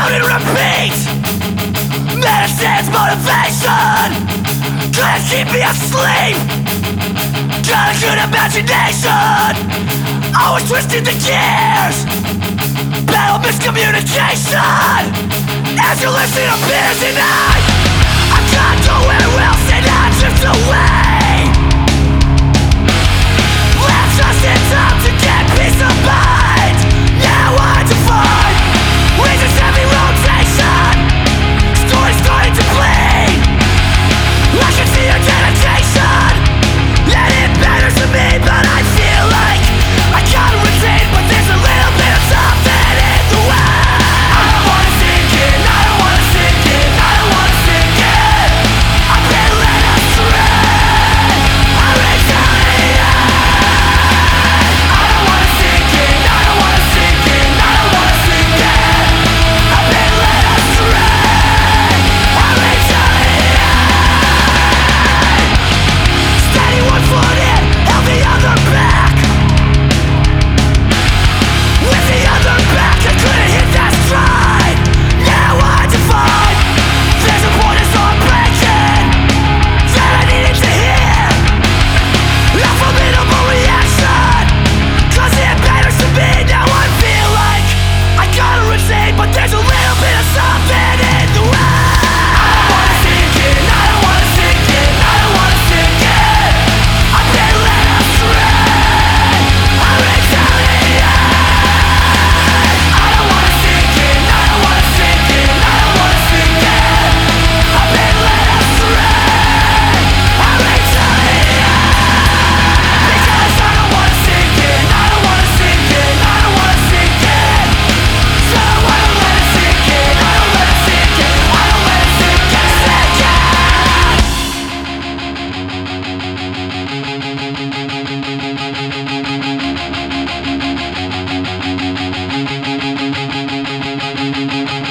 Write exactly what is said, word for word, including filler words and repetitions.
down and repeat. Medicine's motivation couldn't keep me asleep. Got a good imagination, always twisting the gears. Battle miscommunication as you listen to peers and I I can't go where else and I drift away. Left just in time to get peace of mind. Now I define reasons heavy rotation. Stories starting to bleed. I can see your dedication, and it matters to me, but I feel like I gotta retain, but there's a little bit of something in the way. I don't wanna sink in, I don't wanna sink in, I don't wanna sink in. I've been led astray, I retaliate. I don't wanna sink in, I don't wanna sink in, I don't wanna sink in. I've been led astray, I retaliate. Steady one foot in, held the other back. With the other back, I couldn't hit that stride. Now I define there's a point is on breaking that I needed to hear. A formidable reaction, cause it matters to me. Now I feel like I gotta retain, but there's a little bit of something in the way. I don't wanna sink in, I don't wanna sink in, I don't wanna sink in. I've been led astray, I retaliate. I don't wanna sink in, I don't wanna sink in, I don't wanna sink in. I've been led astray, I retaliate. Because I don't wanna sink in, I don't wanna sink in, I don't wanna sink in. So I don't let it sink in, I don't let it sink in, I don't let it sink in, sink in. Thank you.